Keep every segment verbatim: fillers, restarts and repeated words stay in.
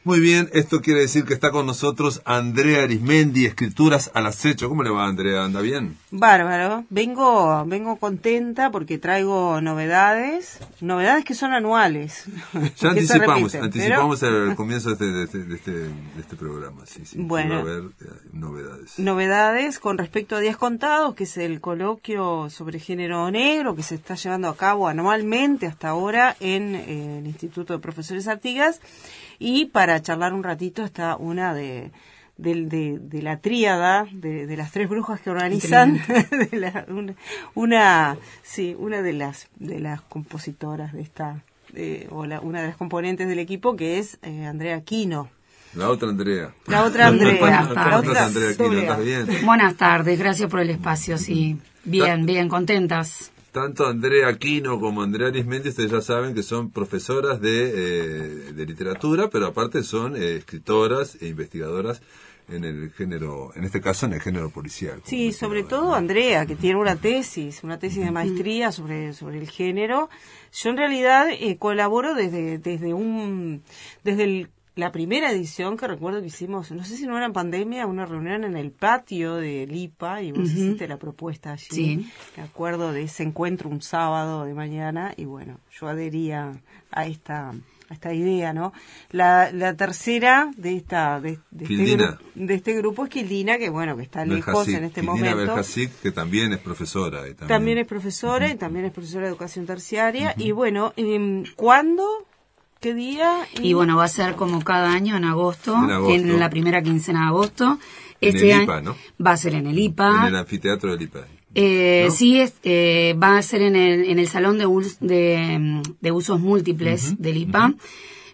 Muy bien, esto quiere decir que está con nosotros Andrea Arismendi, Escrituras al Acecho. ¿Cómo le va, Andrea? ¿Anda bien? Bárbaro. Vengo vengo contenta porque traigo novedades, novedades que son anuales. Ya anticipamos, repiten, anticipamos pero... el comienzo de este, de este, de este, de este programa. Sí, sí, bueno, va a haber eh, novedades. Novedades con respecto a Días Contados, que es el coloquio sobre género negro que se está llevando a cabo anualmente hasta ahora en eh, el Instituto de Profesores Artigas. Y para charlar un ratito está una de, de, de, de la tríada, de, de las tres brujas que organizan, de la, una, una, sí, una de las de las compositoras de esta, eh, o la, una de las componentes del equipo, que es eh, Andrea Aquino. La otra Andrea. La otra Andrea. Buenas tardes. La otra Andrea Aquino, ¿estás bien? Buenas tardes, gracias por el espacio, sí. Bien, bien, contentas. Tanto Andrea Aquino como Andrea Arismendi, ustedes ya saben que son profesoras de, eh, de literatura, pero aparte son eh, escritoras e investigadoras en el género, en este caso en el género policial. Sí, sobre todo Andrea, que tiene una tesis, una tesis de maestría sobre, sobre el género. Yo en realidad eh, colaboro desde, desde un, desde el la primera edición, que recuerdo que hicimos, no sé si no era en pandemia, una reunión en el patio del I P A, y vos uh-huh. hiciste la propuesta allí. Sí. Me acuerdo de ese encuentro un sábado de mañana, y bueno, yo adhería a esta a esta idea, ¿no? La, la tercera de esta de, de, este grupo, de este grupo es Quildina, que bueno, que está lejos en este Quildina momento. Beljasic, que también es profesora. Y también... también es profesora, uh-huh. y también es profesora de educación terciaria, uh-huh. y bueno, eh, ¿cuándo? ¿Qué día? Y... y bueno, va a ser como cada año en agosto, en, agosto. en la primera quincena de agosto. Este en el I P A, ¿no? Va a ser en el I P A. En el anfiteatro del I P A. Eh, ¿no? Sí, es, eh, va a ser en el, en el salón de, us, de, de usos múltiples uh-huh. del I P A, uh-huh.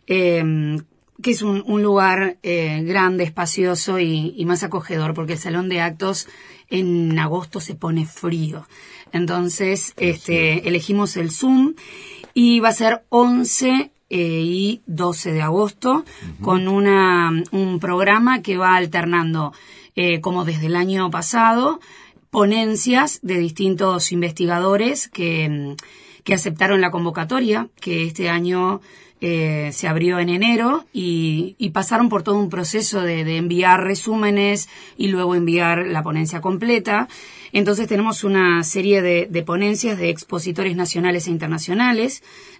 eh, que es un, un lugar eh, grande, espacioso y, y más acogedor, porque el salón de actos en agosto se pone frío. Entonces, sí, este, sí. elegimos el Zoom y va a ser once y doce de agosto, uh-huh. con una un programa que va alternando, eh, como desde el año pasado, ponencias de distintos investigadores que, que aceptaron la convocatoria, que este año eh, se abrió en enero, y, y pasaron por todo un proceso de, de enviar resúmenes y luego enviar la ponencia completa. Entonces tenemos una serie de, de ponencias de expositores nacionales e internacionales.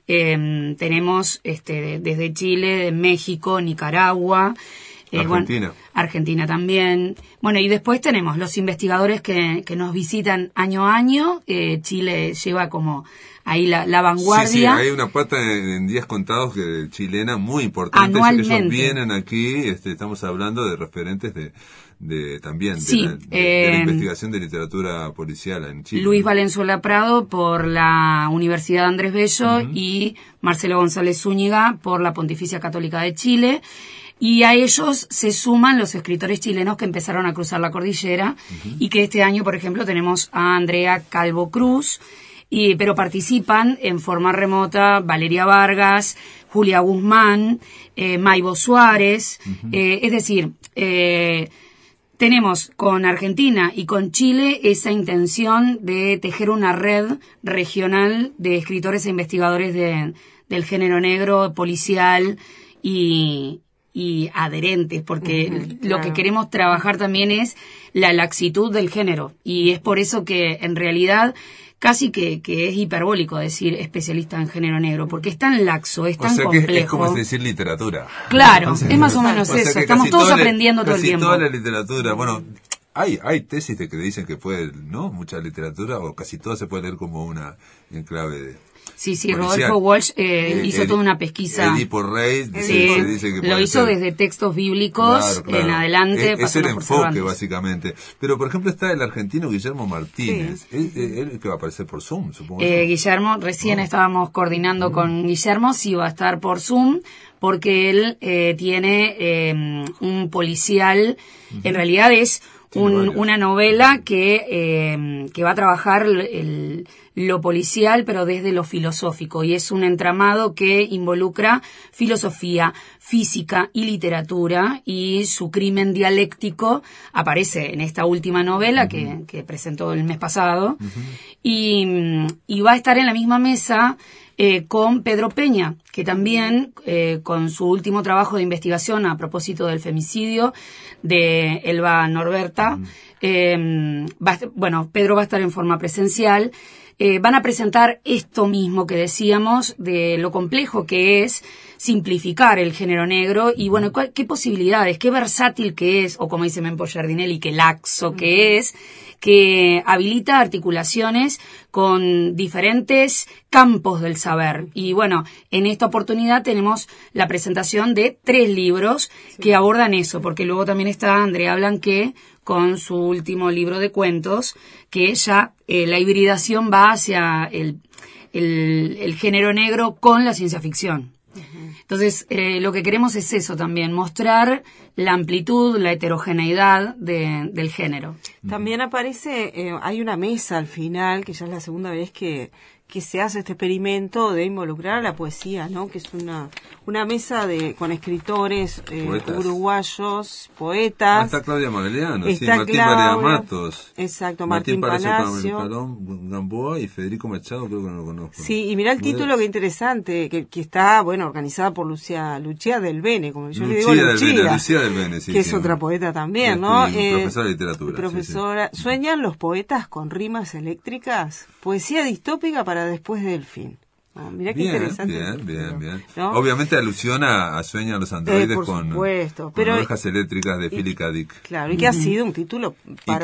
Eh, tenemos este, desde Chile, México, Nicaragua, eh, Argentina. Bueno, Argentina también. Bueno, y después tenemos los investigadores que, que nos visitan año a año. Eh, Chile lleva como ahí la, la vanguardia. Sí, sí, hay una pata en, en Días Contados que chilena muy importante. Anualmente. Ellos vienen aquí, este, estamos hablando de referentes de... de también sí, de, la, de, eh, de la investigación de literatura policial en Chile. Luis Valenzuela Prado por la Universidad Andrés Bello uh-huh. y Marcelo González Zúñiga por la Pontificia Católica de Chile, y a ellos se suman los escritores chilenos que empezaron a cruzar la cordillera uh-huh. y que este año, por ejemplo, tenemos a Andrea Calvo Cruz, y, pero participan en forma remota Valeria Vargas, Julia Guzmán, eh, Maibo Suárez, uh-huh. eh, es decir, eh, tenemos con Argentina y con Chile esa intención de tejer una red regional de escritores e investigadores de, del género negro, policial y, y adherentes, porque uh-huh, claro. lo que queremos trabajar también es la laxitud del género, y es por eso que en realidad casi que, que es hiperbólico decir especialista en género negro, porque es tan laxo, es tan o sea complejo. Que es, es como decir literatura. Claro, o sea, es más o menos o sea eso, estamos todos la, aprendiendo todo el tiempo. Casi toda la literatura, bueno, hay hay tesis de que dicen que puede, ¿no? Mucha literatura, o casi toda se puede leer como una en clave de... Sí, sí, policial. Rodolfo Walsh eh, eh, hizo Edi, toda una pesquisa. Edipo Rey sí, se dice que lo hizo ser. Desde textos bíblicos claro, claro. en adelante. Es, es el enfoque, básicamente. Pero, por ejemplo, está el argentino Guillermo Martínez. Sí. Él, él que va a aparecer por Zoom, supongo. Eh, Guillermo, recién oh. estábamos coordinando mm. con Guillermo, sí va a estar por Zoom, porque él eh, tiene eh, un policial, uh-huh. en realidad es un, una novela que, eh, que va a trabajar el... lo policial, pero desde lo filosófico, y es un entramado que involucra filosofía, física y literatura, y su crimen dialéctico aparece en esta última novela uh-huh. que, que presentó el mes pasado, uh-huh. y, y va a estar en la misma mesa eh, con Pedro Peña, que también eh, con su último trabajo de investigación a propósito del femicidio de Elba Norberta, uh-huh. eh, va, bueno, Pedro va a estar en forma presencial. Eh, van a presentar esto mismo que decíamos de lo complejo que es simplificar el género negro y, bueno, qué posibilidades, qué versátil que es, o como dice Mempo Giardinelli, qué laxo que es, que habilita articulaciones con diferentes campos del saber. Y, bueno, en esta oportunidad tenemos la presentación de tres libros sí. que abordan eso, porque luego también está Andrea Blanqué con su último libro de cuentos, que ya eh, la hibridación va hacia el, el, el género negro con la ciencia ficción. Uh-huh. Entonces, eh, lo que queremos es eso también, mostrar la amplitud, la heterogeneidad de, del género. También aparece, eh, hay una mesa al final, que ya es la segunda vez que, que se hace este experimento de involucrar a la poesía, ¿no? Que es una una mesa de con escritores eh, uruguayos, poetas. Ah, está Claudia Magliano, está sí, Martín Claudia, María Matos. Exacto, Martín, Martín Palacio. Palón, Gamboa y Federico Machado, creo que no lo conozco. Sí, y mirá el título, que interesante, que, que está, bueno, organizada por Lucía, Lucía del Bene, como yo Lucía le digo, del Lucía, Bene, Lucía del Bene, sí, que sí, es otra poeta también, ¿no? Sí, eh, profesora de literatura. Profesora, sí, sí. ¿Sueñan los poetas con rimas eléctricas? Poesía distópica para después del fin. Oh, mirá qué bien, interesante. Bien, bien, bien. ¿No? Obviamente alusiona a Sueñan los androides eh, por con, supuesto, con pero, ovejas eléctricas de Philip K. Dick. Claro, y que uh-huh. ha sido un título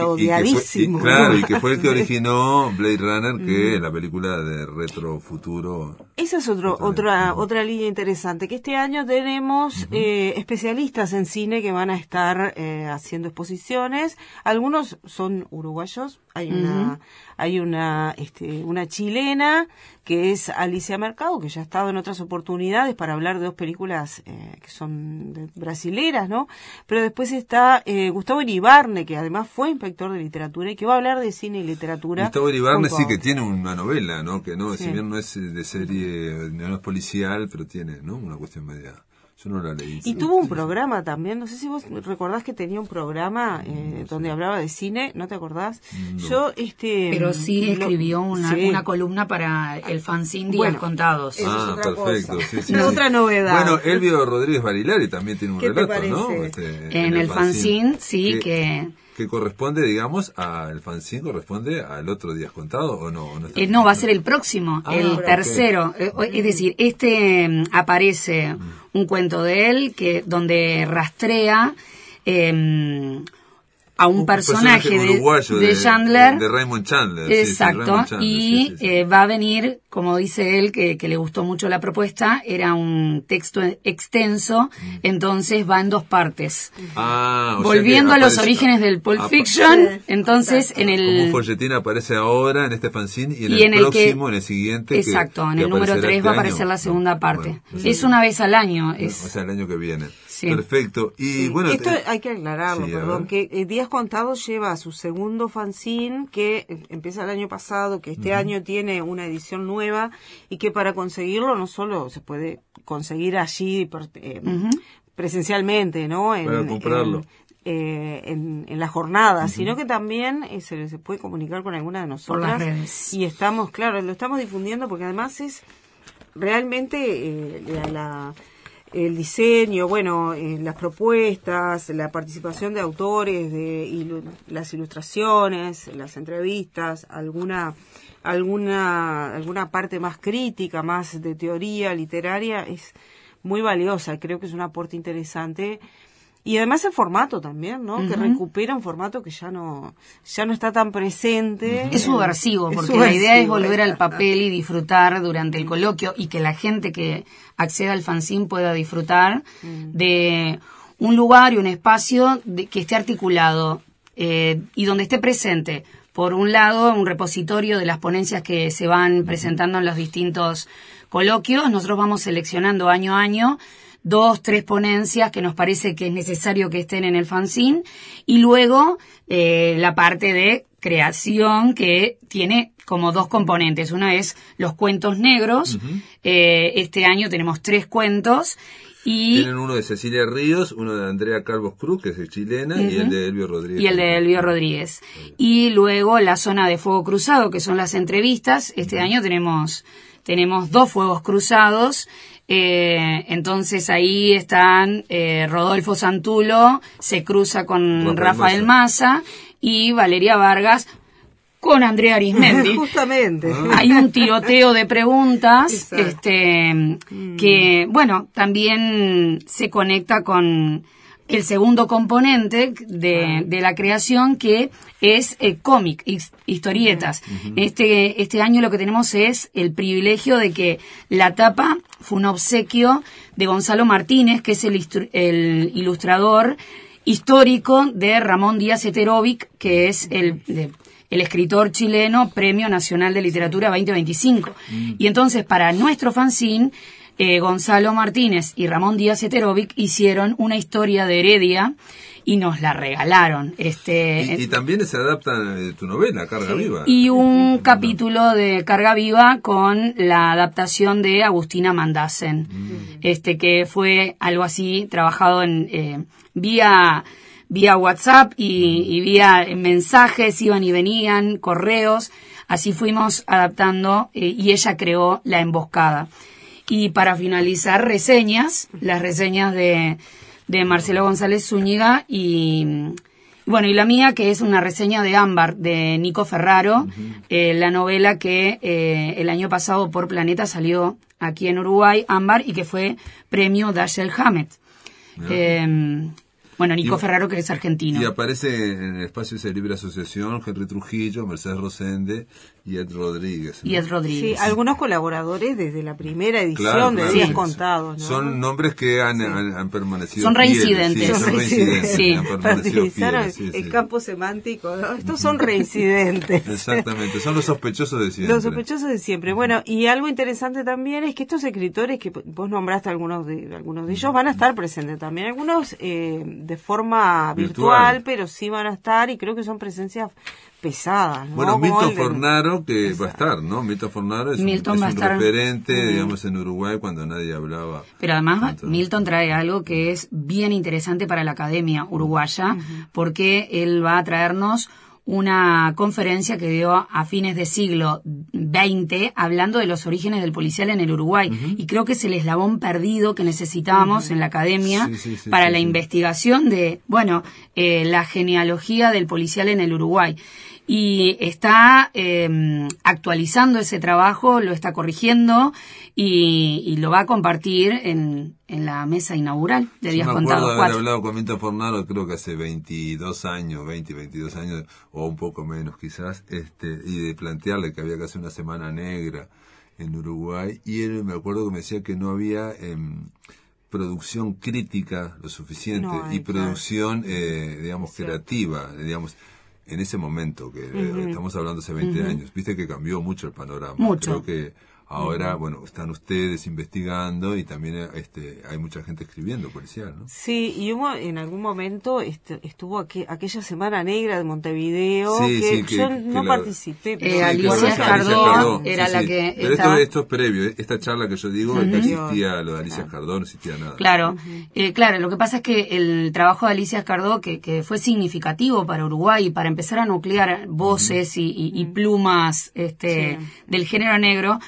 Y parodiadísimo. que, y que fue, y, claro, y que fue el que originó Blade Runner, que es la película de retro futuro. Esa es otro, otra uh-huh. otra línea interesante, que este año tenemos uh-huh. eh, especialistas en cine que van a estar eh, haciendo exposiciones. Algunos son uruguayos, hay uh-huh. una hay una este una chilena que es Alicia Mercado, que ya ha estado en otras oportunidades para hablar de dos películas eh, que son de, brasileras, ¿no? Pero después está eh, Gustavo Iribarne, que además fue inspector de literatura y que va a hablar de cine y literatura. Gustavo Iribarne sí que tiene una novela, ¿no? Que no, sí. si bien no es de serie, no es policial, pero tiene, ¿no? Una cuestión media. Yo no la leí. Y tuvo un programa también, no sé si vos recordás que tenía un programa eh, no donde sé. hablaba de cine, ¿no te acordás? No. Yo, este... Pero sí escribió una, sí. una columna para el fanzine Días bueno, Contados. Ah, es perfecto. Cosa. Sí, sí, es sí. otra novedad. Bueno, Elvio Rodríguez Barilari también tiene un ¿Qué relato, te parece? ¿no? Este, en, en el, el fanzine, fanzine sí, que... que... que corresponde, digamos, al fanzine, corresponde al otro Días Contados, ¿o no? ¿O no, eh, no, va a ser el próximo, ah, el tercero. Okay. Es decir, este um, aparece mm. un cuento de él que donde rastrea eh, a un, un personaje, personaje de, de, de Chandler. De, de Raymond Chandler. Exacto. Sí, sí, Raymond Chandler, y sí, sí, sí. Eh, va a venir, como dice él, que, que le gustó mucho la propuesta, era un texto extenso, mm. entonces va en dos partes. Ah, o Volviendo sea a los orígenes del Pulp Fiction, sí, entonces exacto. en el... Como un folletín aparece ahora en este fanzine y en y el, en el próximo, que, en el siguiente. Exacto, que, en que el número tres este va a aparecer año. la segunda No, parte. Bueno, es una vez al año. Es... O sea, el año que viene. Sí. Perfecto. Y sí. bueno, esto eh, hay que aclararlo, sí, perdón, que eh, Días Contados lleva su segundo fanzine que eh, empieza el año pasado, que este uh-huh. año tiene una edición nueva y que para conseguirlo no solo se puede conseguir allí eh, uh-huh. presencialmente, ¿no? En, para comprarlo. En, eh, en, en la jornada, uh-huh. sino que también eh, se, se puede comunicar con alguna de nosotras. Por las redes. Y estamos, claro, lo estamos difundiendo porque además es realmente eh, la... la el diseño, bueno, eh, las propuestas, la participación de autores, de ilu- las ilustraciones, las entrevistas, alguna alguna alguna parte más crítica, más de teoría literaria es muy valiosa. Creo que es un aporte interesante. Y además el formato también, ¿no? Uh-huh. Que recupera un formato que ya no ya no está tan presente. Uh-huh. Es subversivo, porque es subversivo, la idea es volver al papel y disfrutar durante el coloquio y que la gente que acceda al fanzine pueda disfrutar uh-huh. de un lugar y un espacio de, que esté articulado eh, y donde esté presente, por un lado, un repositorio de las ponencias que se van presentando en los distintos coloquios. Nosotros vamos seleccionando año a año dos, tres ponencias que nos parece que es necesario que estén en el fanzine y luego eh, la parte de creación que tiene como dos componentes. Una es los cuentos negros. Uh-huh. Eh, este año tenemos tres cuentos. Y tienen uno de Cecilia Ríos, uno de Andrea Calvos Cruz, que es chilena, uh-huh. y el de Elvio Rodríguez. Y el de Elvio Rodríguez. Uh-huh. Y luego la zona de fuego cruzado, que son las entrevistas. Este uh-huh. año tenemos, tenemos dos fuegos cruzados. Eh, entonces ahí están eh, Rodolfo Santulo, se cruza con Rafael, Rafael Massa y Valeria Vargas con Andrea Arismendi. Justamente. Hay un tiroteo de preguntas. Exacto. este mm. que, bueno, también se conecta con el segundo componente de, de la creación, que es eh, cómic, historietas. Uh-huh. Este, este año lo que tenemos es el privilegio de que la tapa fue un obsequio de Gonzalo Martínez, que es el, istru- el ilustrador histórico de Ramón Díaz Eterovic, que es el, de, el escritor chileno Premio Nacional de Literatura veinte veinticinco. Uh-huh. Y entonces, para nuestro fanzine, Eh, Gonzalo Martínez y Ramón Díaz Eterovic hicieron una historia de Heredia y nos la regalaron. Este, y, y también se adapta eh, tu novela, Carga sí. Viva. Y un uh-huh. capítulo de Carga Viva con la adaptación de Agustina Mandassen, uh-huh. este que fue algo así trabajado en eh, vía vía WhatsApp y, y vía mensajes, iban y venían, correos. Así fuimos adaptando eh, y ella creó La Emboscada. Y para finalizar, reseñas, las reseñas de, de Marcelo González Zúñiga y, bueno, y la mía, que es una reseña de Ámbar, de Nico Ferraro, uh-huh. eh, la novela que eh, el año pasado por Planeta salió aquí en Uruguay, Ámbar, y que fue premio Dashiell Hammett. Uh-huh. Eh, Bueno, Nico y, Ferraro, que es argentino. Y aparece en el espacio de Libre Asociación Henry Trujillo, Mercedes Rosende y Ed Rodríguez. ¿no? Y Ed Rodríguez. Sí, algunos colaboradores desde la primera edición claro, de claro, Días sí, Contados, ¿no? Son nombres que han, sí. han, han permanecido. Son reincidentes. Sí, son reincidentes. Sí. Han permanecido fieles, sí, el sí. campo semántico, ¿no? Estos son reincidentes. Exactamente, son los sospechosos de siempre. Los sospechosos de siempre. Bueno, y algo interesante también es que estos escritores, que vos nombraste algunos de algunos de ellos, van a estar presentes también. Algunos eh, de forma virtual, virtual, pero sí van a estar, y creo que son presencias pesadas, ¿no? Bueno, Como Milton el... Fornaro, que Exacto. va a estar, ¿no? Milton Fornaro es Milton un, va es un a estar... referente, uh-huh. digamos, en Uruguay cuando nadie hablaba. Pero además tanto. Milton trae algo que es bien interesante para la academia uruguaya, uh-huh. porque él va a traernos una conferencia que dio a fines de siglo veinte hablando de los orígenes del policial en el Uruguay. Uh-huh. Y creo que es el eslabón perdido que necesitábamos uh-huh. en la academia sí, sí, sí, para sí, la sí. investigación de, bueno, eh, la genealogía del policial en el Uruguay. Y está eh, actualizando ese trabajo, lo está corrigiendo y, y lo va a compartir en, en la mesa inaugural de Días Contados. Yo me acuerdo de haber cuatro. hablado con Milton Fornaro, creo que hace veintidós años, veinte, veintidós años, o un poco menos quizás, este, y de plantearle que había que hacer una semana negra en Uruguay. Y él, me acuerdo que me decía que no había eh, producción crítica lo suficiente no, y producción, eh, digamos, sí. creativa, digamos, en ese momento, que uh-huh. estamos hablando hace veinte uh-huh. años, viste que cambió mucho el panorama. Mucho. Creo que ahora, uh-huh. bueno, están ustedes investigando y también este hay mucha gente escribiendo policial, ¿no? Sí, y hubo en algún momento este, estuvo aqu- aquella Semana Negra de Montevideo, sí, que, sí, que yo que no la, participé. Pero eh, Alicia Cardó era sí, la sí. que Pero estaba... esto, esto es previo, esta charla que yo digo, uh-huh. no existía lo de Alicia claro. Cardó, no existía nada. Claro, uh-huh. eh, claro, lo que pasa es que el trabajo de Alicia Cardó, que, que fue significativo para Uruguay y para empezar a nuclear voces uh-huh. y, y, y plumas este sí. del género negro,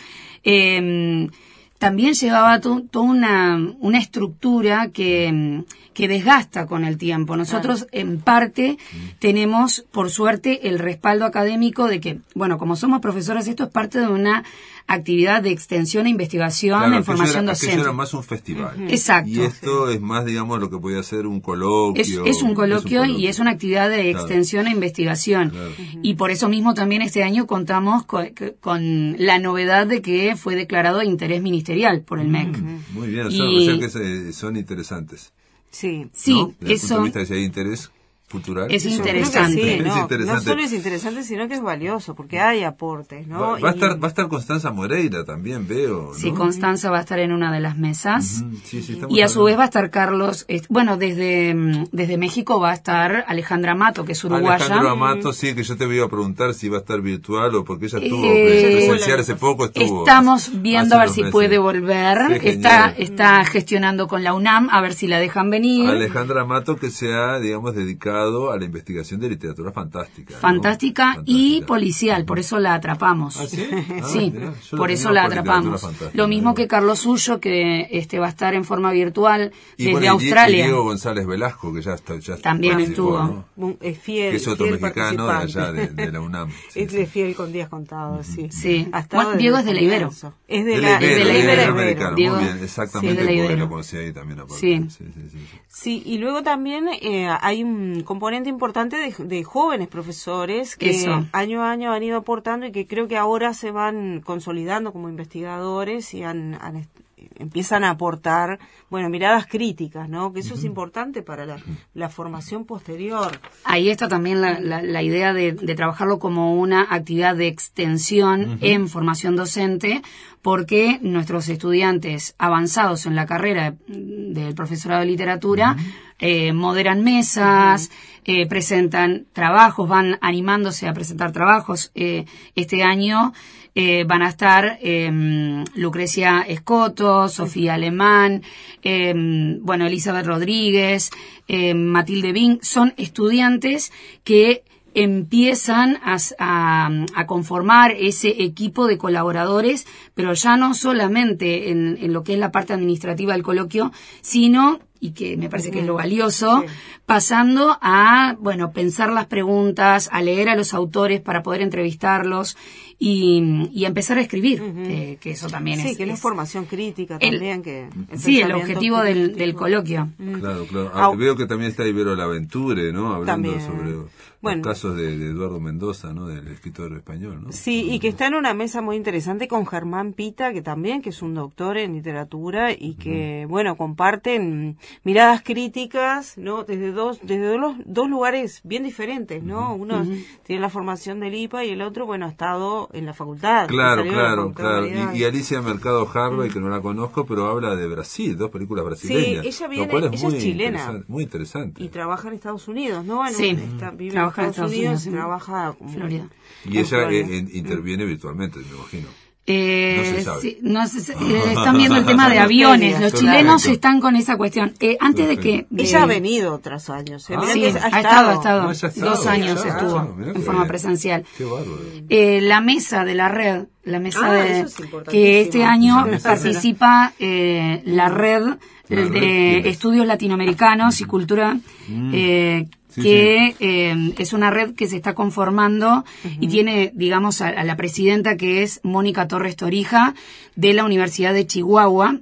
Eh, también llevaba to, toda una, una estructura que, que desgasta con el tiempo. Nosotros, claro. en parte, tenemos, por suerte, el respaldo académico de que, bueno, como somos profesores, esto es parte de una actividad de extensión e investigación claro, en formación era, docente. Aquello era más un festival. Uh-huh. Exacto. Y esto sí. es más, digamos, lo que podía ser un coloquio. Es, es, un, coloquio es un coloquio y es una actividad de claro. extensión e investigación. Claro. Uh-huh. Y por eso mismo también este año contamos con, con la novedad de que fue declarado de interés ministerial por el M E C. Uh-huh. Muy bien, y, o sea, o sea que son interesantes. Sí, sí, ¿no? Desde eso. el punto de vista de si hay interés. cultural. Es Eso interesante. Sí, es no, interesante. no solo es interesante, sino que es valioso, porque hay aportes, ¿no? Va, va a Y- estar va a estar Constanza Moreira también, veo, ¿no? Sí, Constanza va a estar en una de las mesas. Ujú, sí, sí, estamos Y a su hablando. vez va a estar Carlos, eh, bueno, desde, mm, desde México va a estar Alejandra Amato, que es uruguaya. Alejandro Amato, sí, que yo te iba a preguntar si iba a estar virtual o porque ella estuvo Eh, presencial hace poco. Estuvo Estamos hace viendo a ver unos si meses. puede volver. Qué Está, genial. está gestionando con la UNAM a ver si la dejan venir. Alejandra Amato, que se ha, digamos, dedicado a la investigación de literatura fantástica. ¿no? Fantástica y Fantástica. policial, por eso la atrapamos. ¿Ah, sí? Ah, Sí, mirá, yo por lo eso tenía la por atrapamos. literatura fantástica, Lo mismo mirá. que Carlos Suyo, que este va a estar en forma virtual Y desde bueno, y Die- Australia. y Diego González Velasco, que ya está. Ya También participó, estuvo. ¿no? Un- es fiel, Que es otro fiel mexicano de allá, participante. de, de la UNAM. Sí, es sí. de fiel con días contados, sí. Sí. Ha estado Bueno, desde Diego el es de la Ibero. comienzo. Es de De la, la es de la Ibero, de la Ibero. Ibero. americano, Diego- muy bien, sí, exactamente, de la porque Ibero. lo conocí ahí también aparte. Sí. Sí, sí, sí, sí. Sí, y luego también eh, hay un componente importante de, de jóvenes profesores que Eso. año a año han ido aportando y que creo que ahora se van consolidando como investigadores y han, han est- empiezan a aportar, bueno, miradas críticas, ¿no? Que eso es importante para la, la formación posterior. Ahí está también la, la, la idea de, de trabajarlo como una actividad de extensión en formación docente, porque nuestros estudiantes avanzados en la carrera del profesorado de literatura eh, moderan mesas, eh, presentan trabajos, van animándose a presentar trabajos. Eh, este año eh, van a estar eh, Lucrecia Escoto, Sofía Alemán, eh, bueno, Elizabeth Rodríguez, eh, Matilde Bing, son estudiantes que empiezan a, a, a conformar ese equipo de colaboradores, pero ya no solamente en, en lo que es la parte administrativa del coloquio, sino, y que me parece que es lo valioso, Sí. pasando a, bueno, pensar las preguntas, a leer a los autores para poder entrevistarlos y, y empezar a escribir, Ujú. que, que eso también Sí, es... que no es- es formación crítica el- también. que el sí, el pensamiento objetivo del, crítico. del coloquio. Mm. Claro, claro. Ah, Au- veo que también está Ibero Laventure, ¿no? Hablando También. sobre los Bueno. casos de, de Eduardo Mendoza, ¿no? Del escritor español, ¿no? Sí, y que está en una mesa muy interesante con Germán Pita, que también que es un doctor en literatura y que, bueno, comparten miradas críticas, ¿no? Desde dos desde dos, dos lugares bien diferentes, ¿no? Uno tiene la formación del I P A y el otro, bueno, ha estado en la facultad. Claro, salió de la claro, Facultad claro. de Humanidades. Y, y Alicia Mercado Harvey, que no la conozco, pero habla de Brasil, dos películas brasileñas. ella viene- lo cual es ella es muy chilena. interesante, muy interesante. Y trabaja en Estados Unidos, ¿no? En Sí. un- está- vive Trabaja en Estados, Unidos, en trabaja como- Florida. Y en ella Florida. eh, en- interviene virtualmente, me imagino. Eh, No se sabe. sí, no se- eh, están viendo el tema de aviones. Los Claro. chilenos están con esa cuestión. Eh, antes de que... de- Ella ha venido otros años. ¿eh? Ah, Mirá Sí, que ha estado, ha estado. Ah, ya ha estado, Dos ya, años ya, estuvo ah, mirá en qué forma bien. presencial. Qué bárbaro. Eh, la mesa de la red, la mesa Ah, de eso es importantísimo. que este año La mesa de la- participa eh, la red La de red, ¿quién es? estudios latinoamericanos y cultura, eh, Sí, que eh, es una red que se está conformando y tiene, digamos, a, a la presidenta, que es Mónica Torres Torija, de la Universidad de Chihuahua.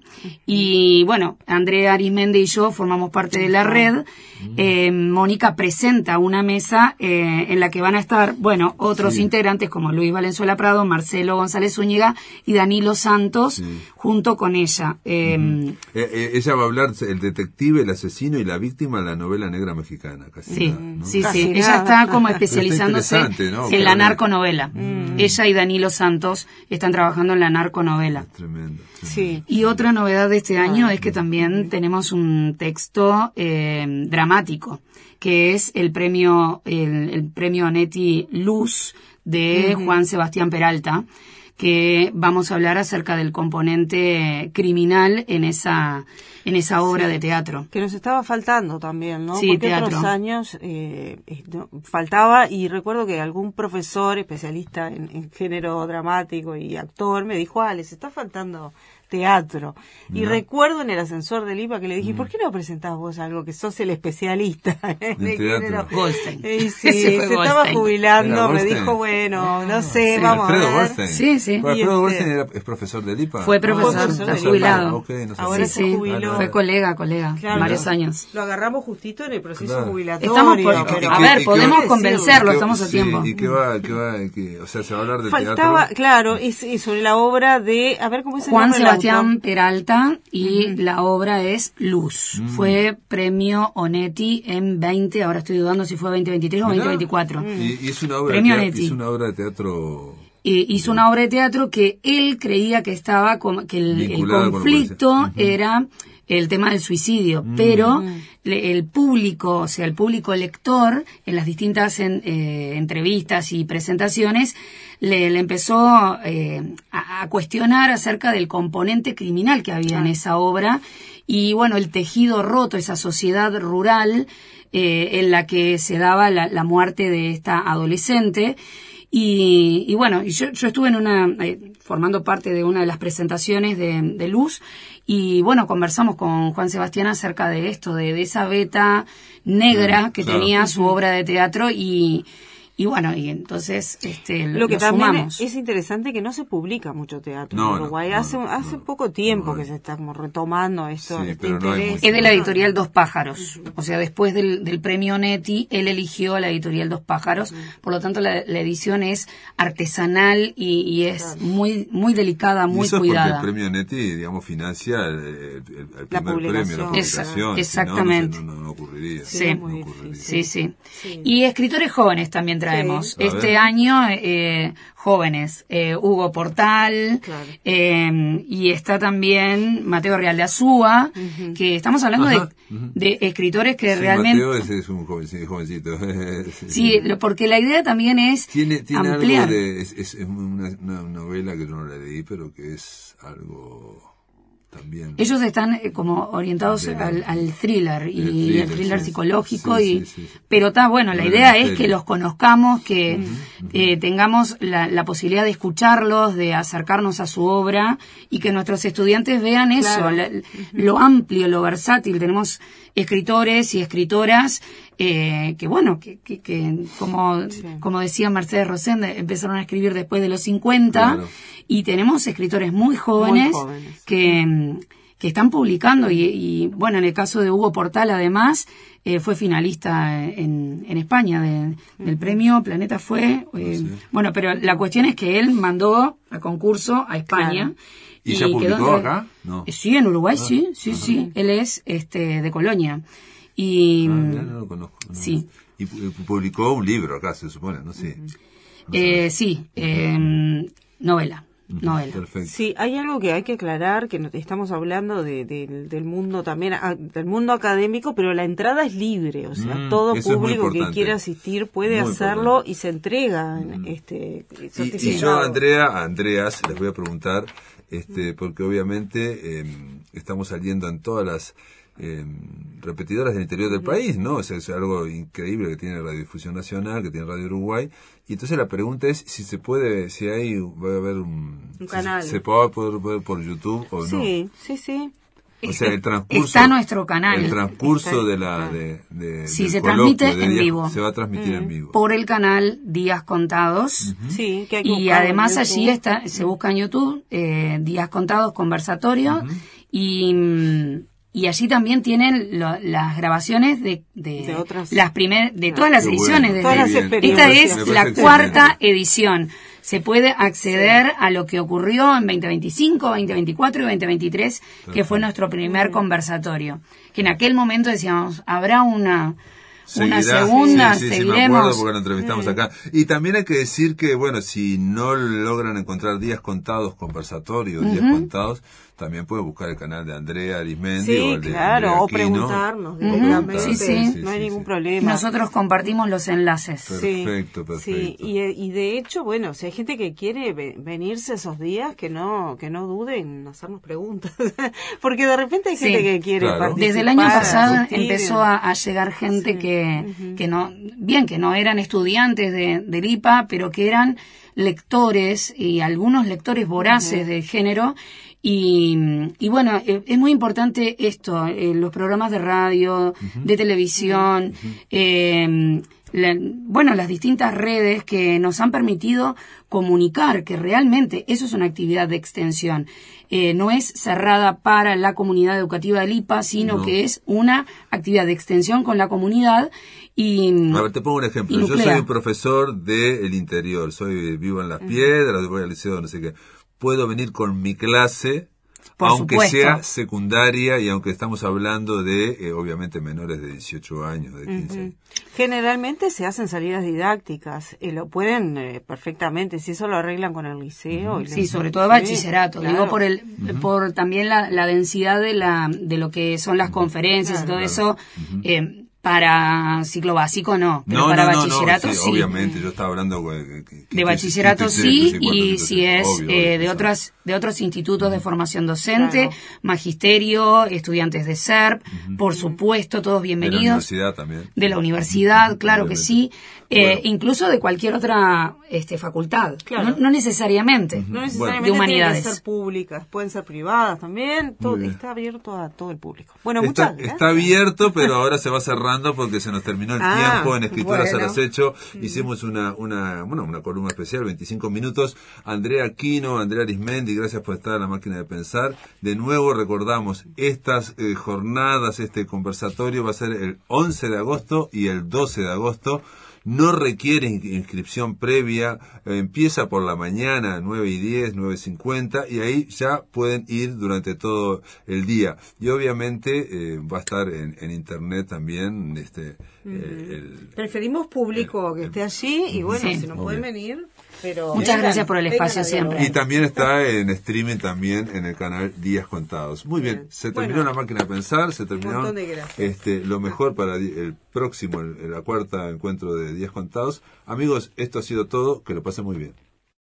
Y bueno, Andrea Arismendi y yo formamos parte de la red. Eh, Mónica presenta una mesa eh, en la que van a estar, bueno, otros Sí. integrantes como Luis Valenzuela Prado, Marcelo González Zúñiga y Danilo Santos, Sí. junto con ella. Eh, Eh, eh, ella va a hablar el detective, el asesino y la víctima en la novela negra mexicana. Casi Sí, nada, ¿no? sí, Casi sí. nada. Ella está como especializándose Pero está interesante, ¿no? en la Claro. narconovela. Ella y Danilo Santos están trabajando en la narconovela. Es tremendo. Sí. Y otra novedad de este año es que también tenemos un texto eh, dramático, que es el premio el, el premio Neti Luz de Juan Sebastián Peralta, que vamos a hablar acerca del componente criminal en esa en esa obra de teatro. Que nos estaba faltando también, ¿no? Sí, Porque teatro. otros años eh, eh, no, faltaba, y recuerdo que algún profesor especialista en, en género dramático y actor me dijo, ah, les está faltando teatro. Y Mirá. recuerdo en el ascensor del I P A que le dije, ¿por qué no presentás vos algo que sos el especialista en En el teatro. género? Goldstein. Y sí, Ese se fue estaba Goldstein. jubilando, ¿Era me Goldstein? dijo, bueno, no sé, Sí, vamos Alfredo a ver. Goldstein. Sí, sí. Bueno, Y Alfredo este- Goldstein era- es profesor del I P A. Fue profesor, Fue está profesor jubilado. Ok, no Ahora sabía. se Sí, sí. jubiló. Fue colega, colega, Claro, varios lo- años. Lo agarramos justito en el proceso Claro. jubilatorio. Estamos por- pero- a qué- ver, y qué- podemos y convencerlo, qué- estamos a sí, tiempo. ¿Y qué va, qué va, qué- o sea, se va a hablar del Faltaba, teatro? claro, es, es sobre la obra de, a ver cómo es el Juan nombre de la Sebastián Peralta y uh-huh. la obra es Luz. Mm. Fue premio Onetti en veinte, ahora estoy dudando si fue veinte veintitrés o veinte veinticuatro. Mm. Y, y es una obra premio de Onetti. Hizo una obra de teatro... Eh, hizo una obra de teatro que él creía que estaba como, que el, el conflicto uh-huh. era el tema del suicidio, uh-huh. pero le, el público, o sea, el público lector, en las distintas en, eh, entrevistas y presentaciones, le, le empezó eh, a, a cuestionar acerca del componente criminal que había uh-huh. en esa obra, y bueno, el tejido roto, esa sociedad rural eh, en la que se daba la, la muerte de esta adolescente. Y, y bueno, yo, yo estuve en una, eh, formando parte de una de las presentaciones de, de Luz, y bueno, conversamos con Juan Sebastián acerca de esto, de, de esa beta negra que claro. tenía su obra de teatro, y, y bueno, y entonces este, lo, lo que lo también sumamos. Es interesante que no se publica mucho teatro no, en Uruguay. No, hace no, hace no, poco tiempo no, que se está como retomando esto. Sí, este pero no interés. Es de la editorial Dos Pájaros. O sea, después del, del premio Onetti, él eligió a la editorial Dos Pájaros. Por lo tanto, la, la edición es artesanal y, y es claro. muy muy delicada, muy y eso cuidada. Porque el premio Onetti, digamos, financia el, el, el primer la premio, la publicación. Esa, exactamente. Si no, no, no, no ocurriría. Sí. No ocurriría. Sí, sí, sí. Y escritores jóvenes también traemos. Sí. Este año, eh, jóvenes. Eh, Hugo Portal. Claro. Eh, y está también Mateo Real de Azúa, uh-huh. que estamos hablando de, uh-huh. de escritores que sí, realmente... Mateo es, es un jovencito. jovencito. sí, lo, porque la idea también es tiene, tiene ampliar. Algo de, es, es una, una novela que yo no la leí, pero que es algo... También. Ellos están eh, como orientados de, al, al thriller y el thriller, el thriller sí, psicológico sí, y sí, sí, sí. pero está bueno, la idea es que los conozcamos, que uh-huh, uh-huh. Eh, tengamos la, la posibilidad de escucharlos, de acercarnos a su obra y que nuestros estudiantes vean eso, claro. la, uh-huh. lo amplio, lo versátil. Tenemos escritores y escritoras eh, que bueno, que, que, que como, sí. como decía Mercedes Rosende, empezaron a escribir después de los cincuenta. Claro. Y tenemos escritores muy jóvenes, muy jóvenes. que, que están publicando y, y, bueno, en el caso de Hugo Portal, además, eh, fue finalista en, en España de, del premio Planeta fue, eh, sí. bueno, pero la cuestión es que él mandó a concurso a España. Claro. ¿Y, y ya publicó quedó entre, acá? No. Sí, en Uruguay, ah, sí, sí, ajá. sí. Él es este de Colonia. Y, ah, no, no lo conozco. No. Sí. Y publicó un libro acá, se supone, ¿no? Sí. Uh-huh. No eh, sí, eh, novela. Novela. Perfecto. Sí, hay algo que hay que aclarar, que estamos hablando de, de, del mundo también, del mundo académico, pero la entrada es libre, o sea, mm, todo público que quiera asistir puede muy hacerlo importante. Y se entrega mm. este certificado. Y, y yo, Andrea, a Andreas, les voy a preguntar, este, porque obviamente eh, estamos saliendo en todas las Eh, repetidoras del interior del país, ¿no? O sea, es algo increíble que tiene Radiodifusión Nacional, que tiene Radio Uruguay. Y entonces la pregunta es si se puede, si hay, va a haber un, un canal. Si se puede poder ver por YouTube o sí, no. Sí, sí, sí. O sea, el transcurso. Está nuestro canal. El transcurso de la, de, de sí, del se coloquio, transmite de en días, vivo. Se va a transmitir mm. en vivo. Por el canal Días Contados. Uh-huh. Sí, que hay que y además allí está, se busca en YouTube, eh, Días Contados Conversatorio. Uh-huh. Y, y allí también tienen lo, las grabaciones de, de, de otras, las primer, de ah, todas las ediciones. Bueno, todas las esta es la cuarta edición. Se puede acceder sí. a lo que ocurrió en veinte veinticinco, veinte veinticuatro y veinte veintitrés, perfecto. Que fue nuestro primer uh-huh. conversatorio. Que en aquel momento decíamos, habrá una... Seguirá, una segunda, sí, sí, seguiremos. Sí, me acuerdo porque lo entrevistamos sí. acá. Y también hay que decir que, bueno, si no logran encontrar días contados conversatorios, uh-huh. días contados, también pueden buscar el canal de Andrea Arismendi sí, o el de claro, Andrea o Aquino, preguntarnos. Uh-huh. preguntar, sí, sí, sí, no hay sí, ningún sí. problema. Nosotros compartimos los enlaces. Perfecto, perfecto. Sí, y, y de hecho, bueno, si hay gente que quiere venirse esos días, que no que no duden en hacernos preguntas. Porque de repente hay gente sí, que quiere claro. participar. Desde el año pasado empezó a, a llegar gente sí. que, uh-huh. que no, bien, que no eran estudiantes de, del I P A, pero que eran lectores y algunos lectores voraces uh-huh. del género. Y, y bueno, eh, es muy importante esto, eh, los programas de radio, uh-huh. de televisión, uh-huh. eh, la, bueno, las distintas redes que nos han permitido comunicar que realmente eso es una actividad de extensión. Eh, no es cerrada para la comunidad educativa del I P A, sino no. que es una actividad de extensión con la comunidad. Y, a ver, te pongo un ejemplo. Yo soy un profesor del interior, soy vivo en Las Piedras, voy al liceo, no sé qué. Puedo venir con mi clase Por aunque supuesto. sea secundaria y aunque estamos hablando de, eh, obviamente, menores de dieciocho años, de quince Uh-huh. años. Generalmente se hacen salidas didácticas, eh, lo pueden eh, perfectamente, si eso lo arreglan con el liceo. Uh-huh. y Sí, les- sobre todo sí, bachillerato. claro. Digo por el, uh-huh. por también la, la densidad de la, de lo que son las conferencias Claro. y todo eso. Uh-huh. eh, Para ciclo básico no, pero no, para no, no, bachillerato no, sí, sí. obviamente, yo estaba hablando que, que, que de bachillerato sí, y si es obvio, eh, obvio, de otras de otros institutos de formación docente, Claro. magisterio, estudiantes de S E R P, Uh-huh. por supuesto, todos bienvenidos. De la universidad también. De la universidad, Uh-huh. claro Obviamente. que sí. Eh, Bueno. Incluso de cualquier otra este, facultad. Claro. No, no necesariamente. Uh-huh. No de necesariamente tienen humanidades. que ser públicas, pueden ser privadas también, todo, Muy bien. está abierto a todo el público. Bueno, Está, muchas gracias. está abierto, pero ahora se va cerrando porque se nos terminó el Ah, tiempo en Escritoras bueno. al Acecho. Hicimos una, una, bueno, una columna especial, veinticinco minutos. Andrea Aquino, Andrea Arismendi, gracias por estar en la máquina de pensar. De nuevo recordamos, estas eh, jornadas, este conversatorio va a ser el once de agosto y el doce de agosto. No requiere in- inscripción previa, eh, empieza por la mañana, nueve y diez, nueve y cincuenta, y ahí ya pueden ir durante todo el día. Y obviamente eh, va a estar en, en internet también. este Uh-huh. eh, el, Preferimos público el- que esté allí y bueno, Sí. si no Muy pueden bien. venir, pero... Muchas vengan, gracias por el vengan espacio a siempre. dialogar. Y también está en streaming también en el canal Días Contados. Muy bien, Bien. se terminó Bueno. la máquina de pensar, se terminaron montón de gracias. este, lo mejor para di- el próximo, el, la cuarta encuentro de Días Contados. Amigos, esto ha sido todo, que lo pasen muy bien.